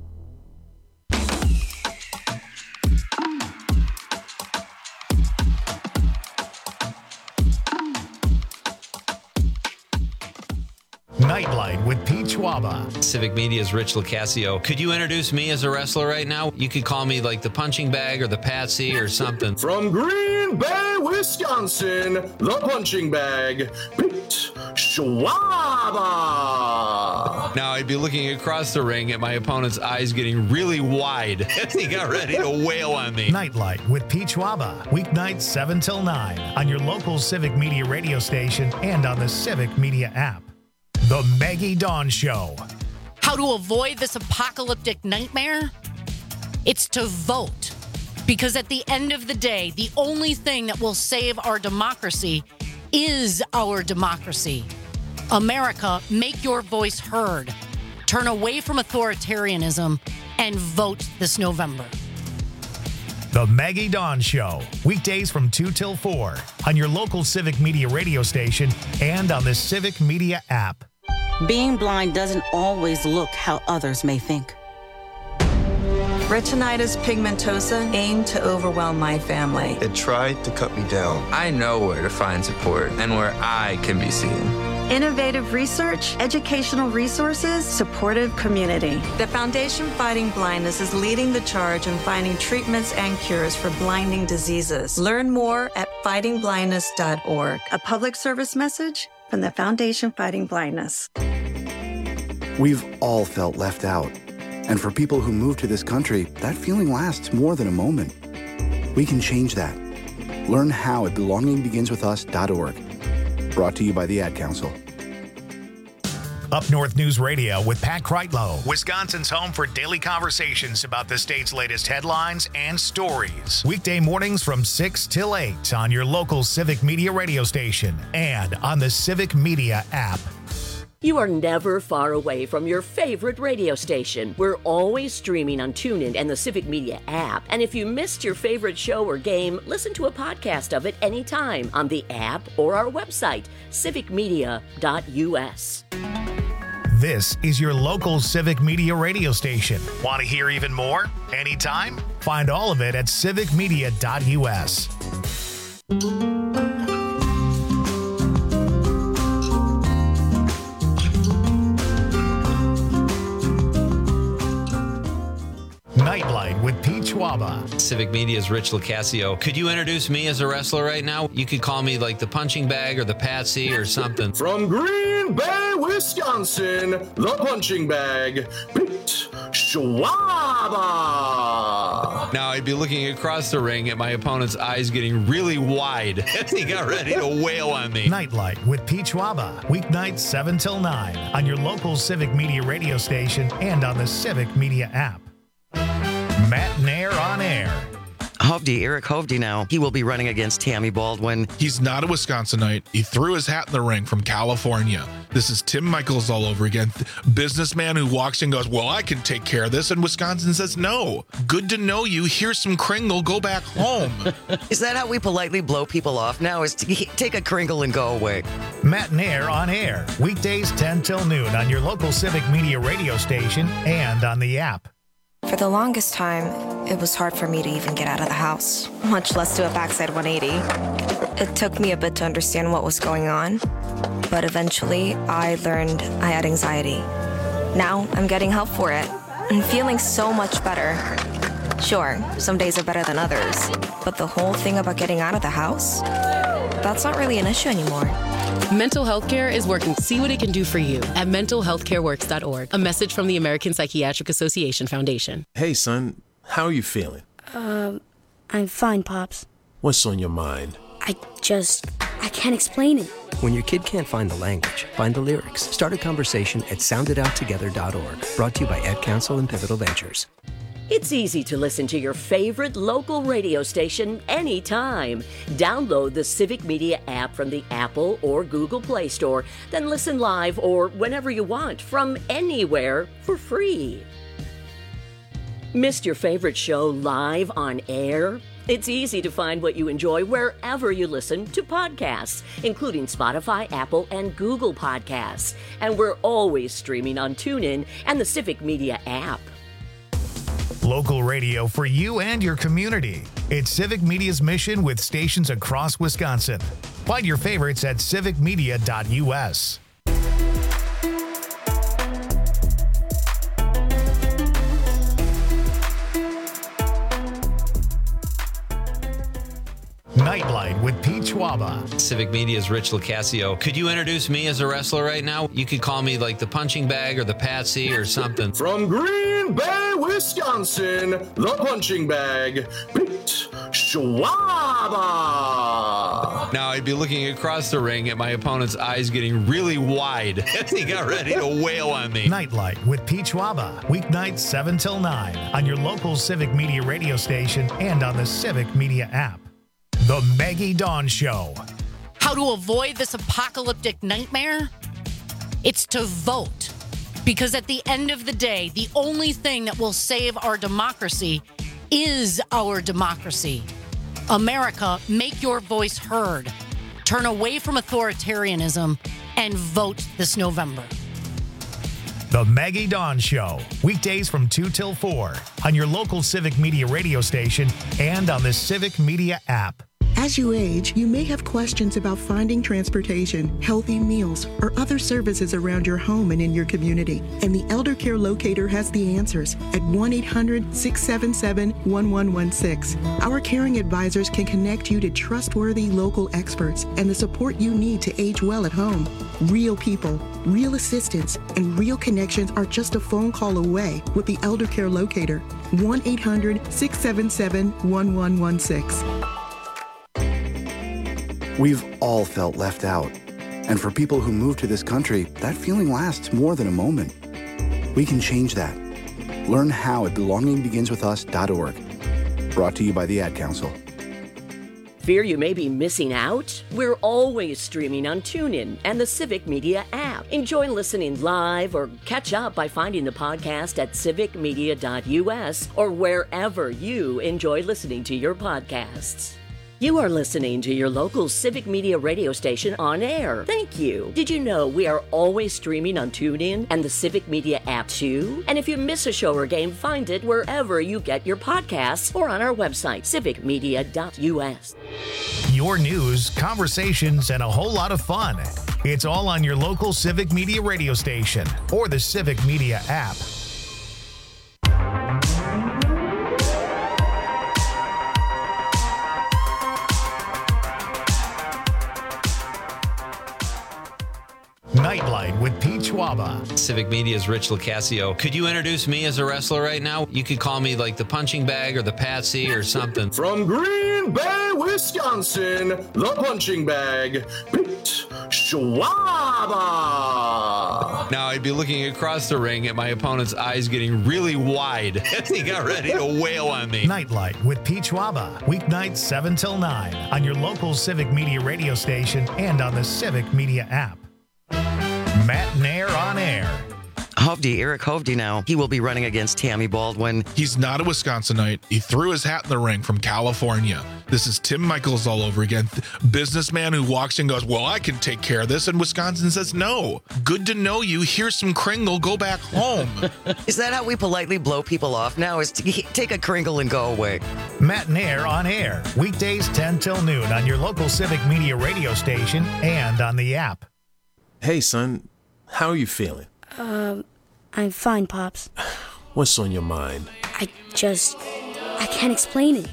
Nightlight with Pete Schwaba. Civic Media's Rich Locascio. Could you introduce me as a wrestler right now? You could call me like the punching bag or the Patsy or something. From Green Bay, Wisconsin, the punching bag, Pete Schwaba. Now, I'd be looking across the ring at my opponent's eyes getting really wide as he got ready to wail on me. Nightlight with Pete Schwaba. Weeknights 7 till 9 on your local Civic Media radio station and on the Civic Media app. The Maggie Dawn Show. How to avoid this apocalyptic nightmare? It's to vote. Because at the end of the day, the only thing that will save our democracy is our democracy. America, make your voice heard. Turn away from authoritarianism and vote this November. The Maggie Dawn Show. Weekdays from 2 till 4 on your local Civic Media radio station and on the Civic Media app. Being blind doesn't always look how others may think. Retinitis pigmentosa aimed to overwhelm my family. It tried to cut me down. I know where to find support and where I can be seen. Innovative research, educational resources, supportive community. The Foundation Fighting Blindness is leading the charge in finding treatments and cures for blinding diseases. Learn more at fightingblindness.org. A public service message from the Foundation Fighting Blindness. We've all felt left out. And for people who move to this country, that feeling lasts more than a moment. We can change that. Learn how at belongingbeginswithus.org. Brought to you by the Ad Council. Up North News Radio with Pat Kreitlow, Wisconsin's home for daily conversations about the state's latest headlines and stories. Weekday mornings from 6 till 8 on your local Civic Media radio station and on the Civic Media app. You are never far away from your favorite radio station. We're always streaming on TuneIn and the Civic Media app. And if you missed your favorite show or game, listen to a podcast of it anytime on the app or our website, civicmedia.us. This is your local Civic Media radio station. Want to hear even more? Anytime? Find all of it at civicmedia.us. Nightlight with Pete Schwaba. Civic Media's Rich Locascio. Could you introduce me as a wrestler right now? You could call me like the punching bag or the Patsy or something. From Green Bay, Wisconsin, the punching bag, Pete Schwaba. Now, I'd be looking across the ring at my opponent's eyes getting really wide as he got ready to wail on me. Nightlight with Pete Schwaba. Weeknights 7 till 9 on your local Civic Media radio station and on the Civic Media app. Matt Nair on air. Hovde, Eric Hovde now. He will be running against Tammy Baldwin. He's not a Wisconsinite. He threw his hat in the ring from California. This is Tim Michaels all over again. Businessman who walks in and goes, well, I can take care of this. And Wisconsin says, no. Good to know you. Here's some Kringle. Go back home. Is that how we politely blow people off now? Is to take a Kringle and go away? Matt Nair on air. Weekdays 10 till noon on your local Civic Media radio station and on the app. For the longest time, it was hard for me to even get out of the house, much less do a backside 180. It took me a bit to understand what was going on, but eventually I learned I had anxiety. Now I'm getting help for it and feeling so much better. Sure, some days are better than others, but the whole thing about getting out of the house, that's not really an issue anymore. Mental health care is working. See what it can do for you at mentalhealthcareworks.org. A message from the American Psychiatric Association Foundation. Hey, son, how are you feeling? I'm fine, Pops. What's on your mind? I can't explain it. When your kid can't find the language, find the lyrics. Start a conversation at sounditouttogether.org. Brought to you by Ad Council and Pivotal Ventures. It's easy to listen to your favorite local radio station anytime. Download the Civic Media app from the Apple or Google Play Store, then listen live or whenever you want from anywhere for free. Missed your favorite show live on air? It's easy to find what you enjoy wherever you listen to podcasts, including Spotify, Apple, and Google Podcasts. And we're always streaming on TuneIn and the Civic Media app. Local radio for you and your community. It's Civic Media's mission with stations across Wisconsin. Find your favorites at civicmedia.us. Nightlight with Pete Schwaba. Civic Media's Rich Locascio. Could you introduce me as a wrestler right now? You could call me like the punching bag or the Patsy or something. From Green Bay, Wisconsin, the punching bag, Pete Schwaba. Now I'd be looking across the ring at my opponent's eyes getting really wide as he got ready to wail on me. Nightlight with Pete Schwaba. Weeknights 7 till 9 on your local Civic Media radio station and on the Civic Media app. The Maggie Dawn Show. How to avoid this apocalyptic nightmare? It's to vote. Because at the end of the day, the only thing that will save our democracy is our democracy. America, make your voice heard. Turn away from authoritarianism and vote this November. The Maggie Dawn Show. Weekdays from 2 till 4 on your local Civic Media radio station and on the Civic Media app. As you age, you may have questions about finding transportation, healthy meals, or other services around your home and in your community. And the Elder Care Locator has the answers at 1-800-677-1116. Our caring advisors can connect you to trustworthy local experts and the support you need to age well at home. Real people, real assistance, and real connections are just a phone call away with the Elder Care Locator. 1-800-677-1116. We've all felt left out. And for people who move to this country, that feeling lasts more than a moment. We can change that. Learn how at belongingbeginswithus.org. Brought to you by the Ad Council. Fear you may be missing out? We're always streaming on TuneIn and the Civic Media app. Enjoy listening live or catch up by finding the podcast at civicmedia.us or wherever you enjoy listening to your podcasts. You are listening to your local Civic Media radio station on air. Thank you. Did you know we are always streaming on TuneIn and the Civic Media app too? And if you miss a show or game, find it wherever you get your podcasts or on our website, civicmedia.us. Your news, conversations, and a whole lot of fun. It's all on your local Civic Media radio station or the Civic Media app. Nightlight with Pete Schwaba. Civic Media's Rich Locascio. Could you introduce me as a wrestler right now? You could call me like the punching bag or the Patsy or something. From Green Bay, Wisconsin, the punching bag, Pete Schwaba! Now I'd be looking across the ring at my opponent's eyes getting really wide as he got ready to wail on me. Nightlight with Pete Schwaba, weeknights 7 till 9 on your local Civic Media radio station and on the Civic Media app. Matt Nair on air. Eric Hovde now. He will be running against Tammy Baldwin. He's not a Wisconsinite. He threw his hat in the ring from California. This is Tim Michaels all over again. Businessman who walks in and goes, well, I can take care of this. And Wisconsin says, no. Good to know you. Here's some Kringle. Go back home. Is that how we politely blow people off now? Is to take a Kringle and go away. Matt Nair on air. Weekdays 10 till noon on your local Civic Media radio station and on the app. Hey, son. How are you feeling? I'm fine, Pops. What's on your mind? I can't explain it.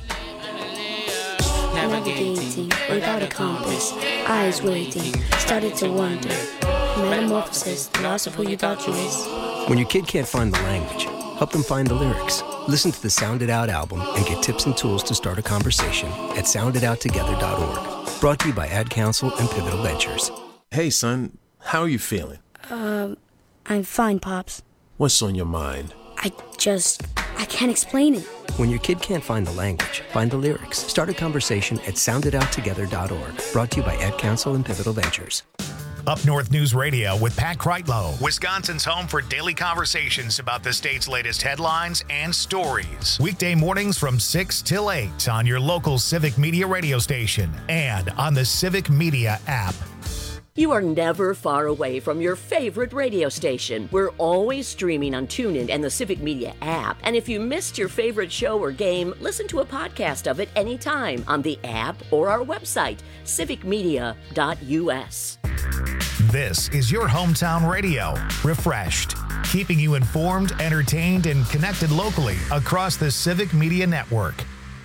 Navigating without a compass, eyes waiting, started to wonder. Metamorphosis, the loss of who you thought you was. When your kid can't find the language, help them find the lyrics. Listen to the Sound It Out album and get tips and tools to start a conversation at sounditouttogether.org. Brought to you by Ad Council and Pivotal Ventures. Hey, son. How are you feeling? I'm fine, Pops. What's on your mind? I can't explain it. When your kid can't find the language, find the lyrics. Start a conversation at sounditouttogether.org. Brought to you by Ad Council and Pivotal Ventures. Up North News Radio with Pat Kreitlow, Wisconsin's home for daily conversations about the state's latest headlines and stories. Weekday mornings from 6 till 8 on your local Civic Media radio station and on the Civic Media app. You are never far away from your favorite radio station. We're always streaming on TuneIn and the Civic Media app. And if you missed your favorite show or game, listen to a podcast of it anytime on the app or our website, civicmedia.us. This is your hometown radio, refreshed, keeping you informed, entertained, and connected locally across the Civic Media network.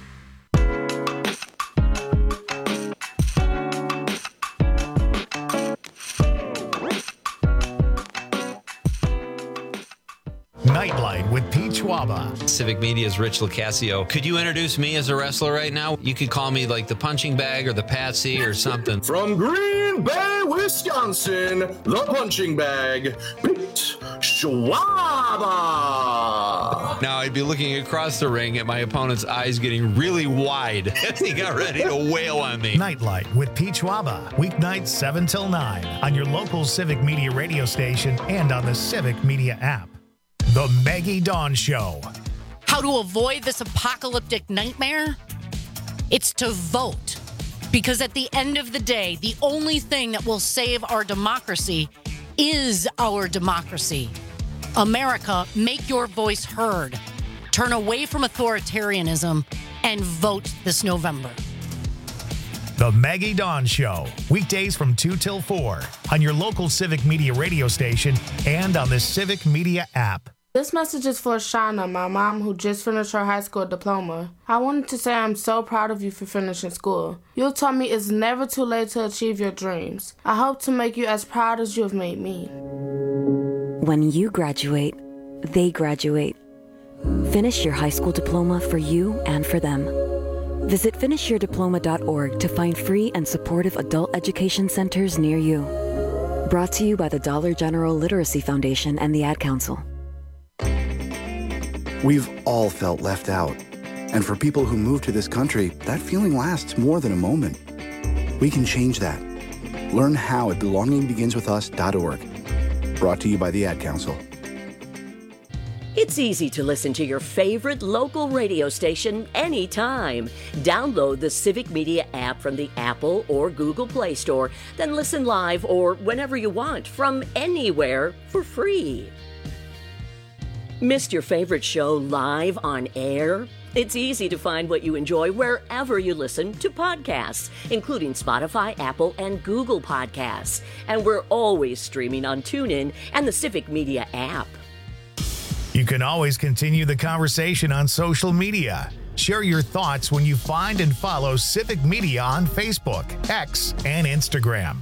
Nightlight with Pete Schwaba. Civic Media's Rich Locascio. Could you introduce me as a wrestler right now? You could call me like the punching bag or the Patsy or something. From Green Bay, Wisconsin, the punching bag, Pete Schwaba. Now I'd be looking across the ring at my opponent's eyes getting really wide as he got ready to wail on me. Nightlight with Pete Schwaba. Weeknights 7 till 9 on your local Civic Media radio station and on the Civic Media app. The Maggie Dawn Show. How to avoid this apocalyptic nightmare? It's to vote. Because at the end of the day, the only thing that will save our democracy is our democracy. America, make your voice heard. Turn away from authoritarianism and vote this November. The Maggie Dawn Show. Weekdays from 2 till 4 on your local Civic Media radio station and on the Civic Media app. This message is for Shauna, my mom, who just finished her high school diploma. I wanted to say I'm so proud of you for finishing school. You taught me it's never too late to achieve your dreams. I hope to make you as proud as you have made me. When you graduate, they graduate. Finish your high school diploma for you and for them. Visit finishyourdiploma.org to find free and supportive adult education centers near you. Brought to you by the Dollar General Literacy Foundation and the Ad Council. We've all felt left out. And for people who move to this country, that feeling lasts more than a moment. We can change that. Learn how at belongingbeginswithus.org. Brought to you by the Ad Council. It's easy to listen to your favorite local radio station anytime. Download the Civic Media app from the Apple or Google Play Store, then listen live or whenever you want from anywhere for free. Missed your favorite show live on air? It's easy to find what you enjoy wherever you listen to podcasts, including Spotify, Apple, and Google Podcasts. And we're always streaming on TuneIn and the Civic Media app. You can always continue the conversation on social media. Share your thoughts when you find and follow Civic Media on Facebook, X, and Instagram.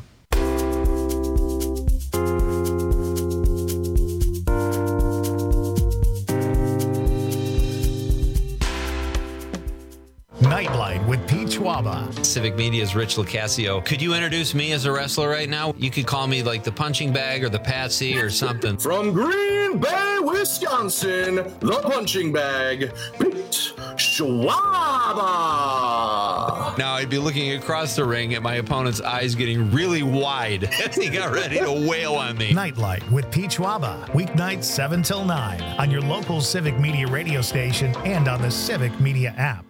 Nightlight with Pete Schwab. Waba. Civic Media's Rich Lucasio. Could you introduce me as a wrestler right now? You could call me like the punching bag or the Patsy or something. From Green Bay, Wisconsin, the punching bag, Pete Schwaba. Now I'd be looking across the ring at my opponent's eyes getting really wide as he got ready to wail on me. Nightlight with Pete Schwaba. Weeknights 7 till 9 on your local Civic Media radio station and on the Civic Media app.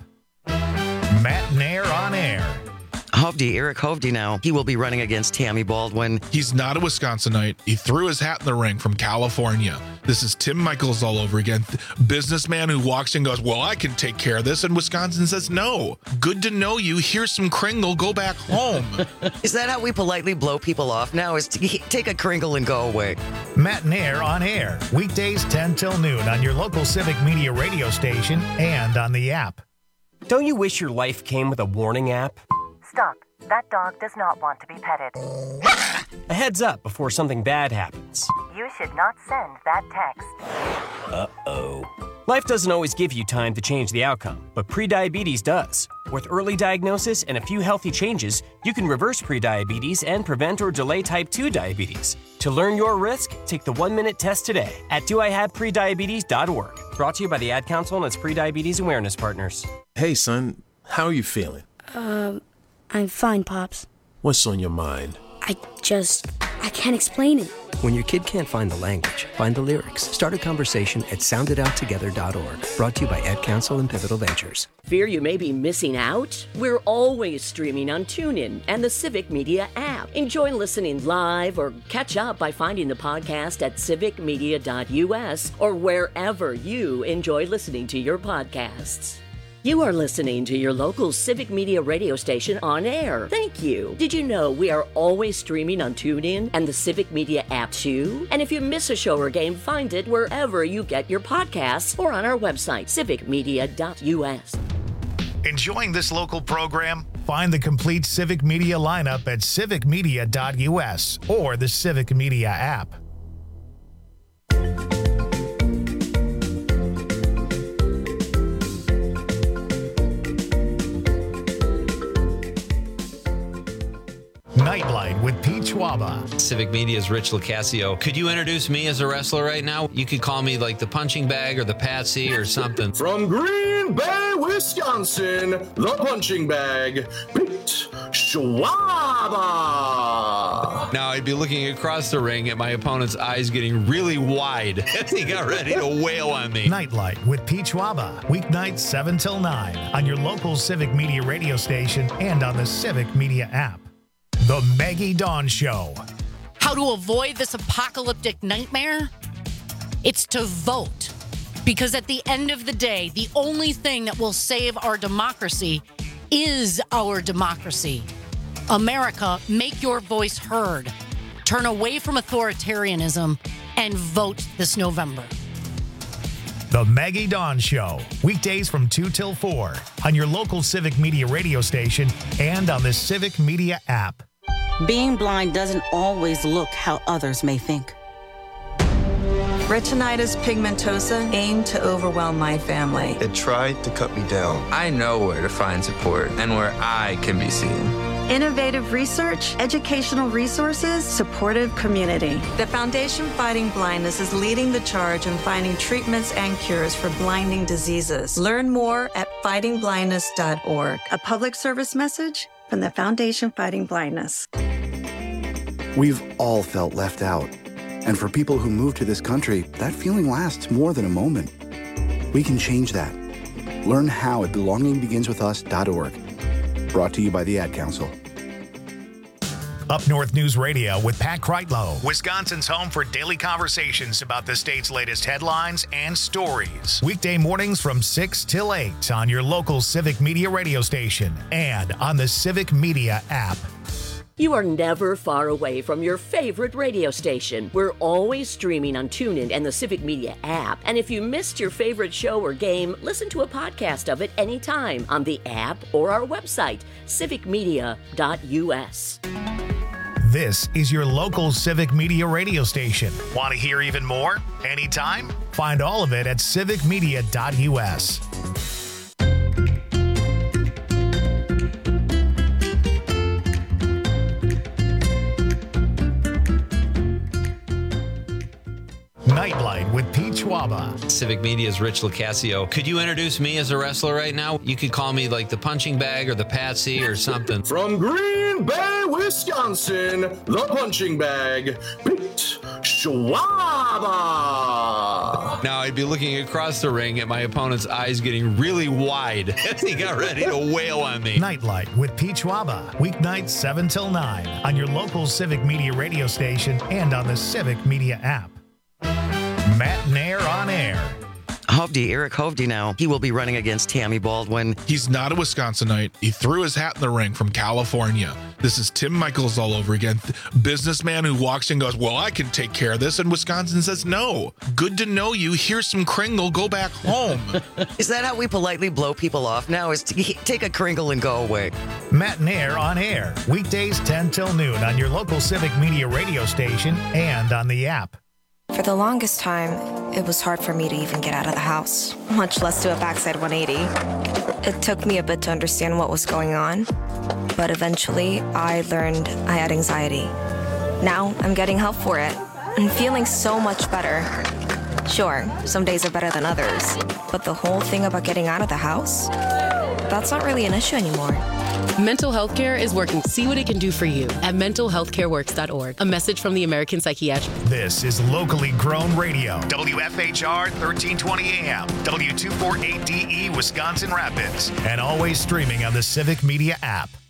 Matt Nair on air. Eric Hovde now. He will be running against Tammy Baldwin. He's not a Wisconsinite. He threw his hat in the ring from California. This is Tim Michaels all over again. Businessman who walks in and goes, well, I can take care of this. And Wisconsin says, no. Good to know you. Here's some Kringle. Go back home. Is that how we politely blow people off now? Is to take a Kringle and go away. Matt Nair on air. Weekdays 10 till noon on your local Civic Media radio station and on the app. Don't you wish your life came with a warning app? Stop. That dog does not want to be petted. A heads up before something bad happens. You should not send that text. Uh-oh. Life doesn't always give you time to change the outcome, but prediabetes does. With early diagnosis and a few healthy changes, you can reverse prediabetes and prevent or delay type 2 diabetes. To learn your risk, take the 1-minute test today at doihaveprediabetes.org. Brought to you by the Ad Council and its prediabetes awareness partners. Hey, son, how are you feeling? I'm fine, Pops. What's on your mind? I can't explain it. When your kid can't find the language, find the lyrics. Start a conversation at sounditouttogether.org. Brought to you by Ad Council and Pivotal Ventures. Fear you may be missing out? We're always streaming on TuneIn and the Civic Media app. Enjoy listening live or catch up by finding the podcast at civicmedia.us or wherever you enjoy listening to your podcasts. You are listening to your local Civic Media radio station on air. Thank you. Did you know we are always streaming on TuneIn and the Civic Media app too? And if you miss a show or game, find it wherever you get your podcasts or on our website, civicmedia.us. Enjoying this local program? Find the complete Civic Media lineup at civicmedia.us or the Civic Media app. Nightlight with Pete Schwaba. Civic Media's Rich Lucasio. Could you introduce me as a wrestler right now? You could call me like the punching bag or the Patsy or something. From Green Bay, Wisconsin, the punching bag, Pete Schwaba. Now I'd be looking across the ring at my opponent's eyes getting really wide as he got ready to wail on me. Nightlight with Pete Schwaba. Weeknights 7 till 9 on your local Civic Media radio station and on the Civic Media app. The Maggie Dawn Show. How to avoid this apocalyptic nightmare? It's to vote. Because at the end of the day, the only thing that will save our democracy is our democracy. America, make your voice heard. Turn away from authoritarianism and vote this November. The Maggie Dawn Show. Weekdays from 2 till 4 on your local Civic Media radio station and on the Civic Media app. Being blind doesn't always look how others may think. Retinitis pigmentosa aimed to overwhelm my family. It tried to cut me down. I know where to find support and where I can be seen. Innovative research, educational resources, supportive community. The Foundation Fighting Blindness is leading the charge in finding treatments and cures for blinding diseases. Learn more at fightingblindness.org. A public service message from the Foundation Fighting Blindness. We've all felt left out. And for people who move to this country, that feeling lasts more than a moment. We can change that. Learn how at belongingbeginswithus.org. Brought to you by the Ad Council. Up North News Radio with Pat Kreitlow, Wisconsin's home for daily conversations about the state's latest headlines and stories. Weekday mornings from 6 till 8 on your local Civic Media radio station and on the Civic Media app. You are never far away from your favorite radio station. We're always streaming on TuneIn and the Civic Media app. And if you missed your favorite show or game, listen to a podcast of it anytime on the app or our website, civicmedia.us. This is your local Civic Media radio station. Want to hear even more? Anytime? Find all of it at civicmedia.us. with Pete Schwaba. Civic Media's Rich Lucasio. Could you introduce me as a wrestler right now? You could call me like the punching bag or the Patsy or something. From Green Bay, Wisconsin, the punching bag, Pete Schwaba. Now I'd be looking across the ring at my opponent's eyes getting really wide as he got ready to wail on me. Nightlight with Pete Schwaba. Weeknights 7 till 9 on your local Civic Media radio station and on the Civic Media app. Matt Nair on air. Eric Hovde now. He will be running against Tammy Baldwin. He's not a Wisconsinite. He threw his hat in the ring from California. This is Tim Michaels all over again. Businessman who walks in and goes, well, I can take care of this. And Wisconsin says, no. Good to know you. Here's some Kringle. Go back home. Is that how we politely blow people off now? Is to take a Kringle and go away? Matt Nair on air. Weekdays 10 till noon on your local Civic Media radio station and on the app. For the longest time, it was hard for me to even get out of the house, much less do a backside 180. It took me a bit to understand what was going on, but eventually I learned I had anxiety. Now I'm getting help for it and feeling so much better. Sure, some days are better than others, but the whole thing about getting out of the house, that's not really an issue anymore. Mental health care is working to see what it can do for you at mentalhealthcareworks.org. A message from the American Psychiatric. This is locally grown radio. WFHR 1320 AM, W248DE, Wisconsin Rapids, and always streaming on the Civic Media app.